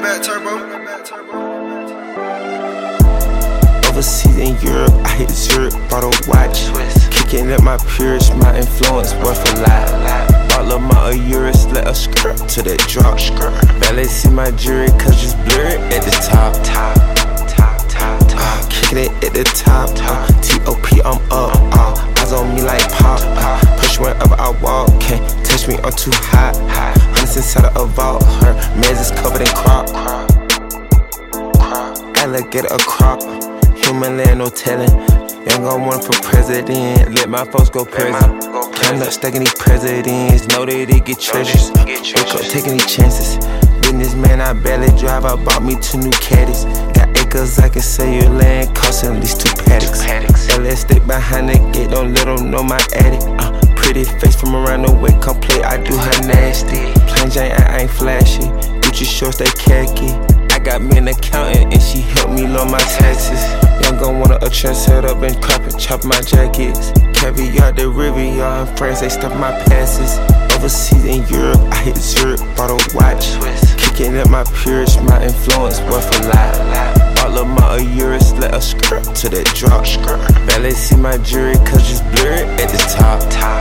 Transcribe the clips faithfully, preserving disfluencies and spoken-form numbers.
back turbo. Overseas in Europe, I hit Zurich, bought a watch. Kicking at my peers, my influence worth a lot. Bought Lil' Ma a Urus, let her skirt to that drop. Barely see my jewelry, cause it's blurry at the top. Uh, kicking it at the top. Uh, T O P, I'm up. Uh, eyes on me like pop. Uh, push wherever I walk, can't touch me, I'm too hot. Hundreds inside of a vault, her mans is covered in crop. Alligator a crop. Human land, no telling. Young gon' one for president. Let my folks go present. Count up stacking these presidents. Know that they get treasures. Wake up taking these chances. Businessman, I barely drive. I bought me two new caddies. Got acres, I can sell your land. Cost at least two paddocks. L S stick behind the gate. Don't let them know my attic. Uh, pretty face from around the way. Come play, I do her nasty. Plain Jane, I ain't flashy. Gucci shorts, they khaki. I got me an accountant and she helped me lower my taxes. Young gon' want a trend set up and crop and chop my jackets. Caviar, the Riviera, in France, they stuff my passes. Overseas in Europe, I hit Zurich, bought a watch. Kicking at my peers, my influence worth a lot. Bought Lil' Ma a Urus, let her skirt to that drop. Barely see my jewelry, cause it's blurry at the top.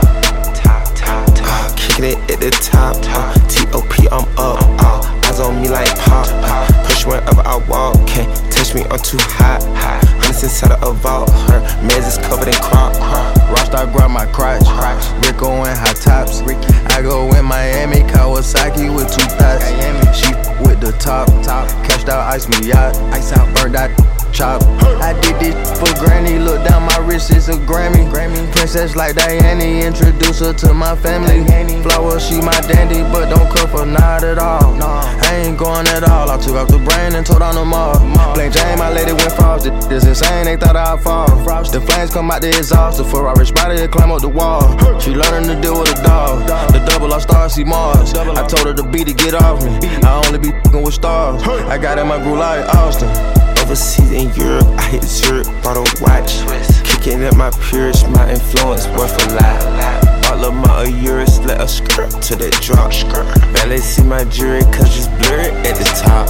Uh, kicking it at the top. Uh, T O P, I'm up. Uh, eyes on me like pop. Uh, push wherever I walk, can't touch me, I'm too hot. Hundreds inside of a vault, her mans is covered in crop. Rockstar grab my crotch. Rico in high tops. I go in Miami, Kawasaki with two packs. She with the top. Cashed out, ice me yacht. Ice out, burned out, chop. I did this for granny. Look down my wrist, it's a Grammy. Princess like Diana, introduce her to my family. Flower, she my dandy, but don't cuff her, not at all. I ain't going at all. I took off the brain and told on them all. Plain Jane, my lady went frost. This insane, they thought I'd fall. The flames come out the exhaust. The Ferrari spider climb up the wall. She learning to deal with a dog. The double, I star, see Mars. I told her to beat to get off me. I only be fucking with stars. I got in my groove like Austin. Overseas in Europe, I hit Zurich, bought a watch. Kicking at my peers, my influence worth a lot. Bought Lil' Ma a Urus, let her skirt to that drop. Barely see my jewelry, cause it's blurry at the top.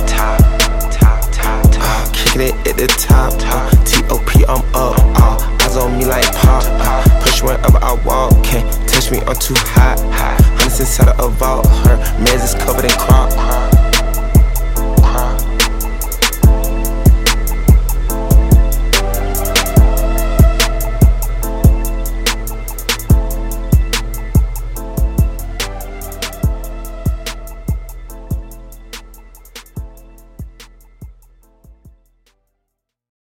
Uh, kicking it at the top. Uh, T O P, I'm up. Uh, eyes on me like pop. Uh, push wherever I walk, can't touch me, I'm too hot.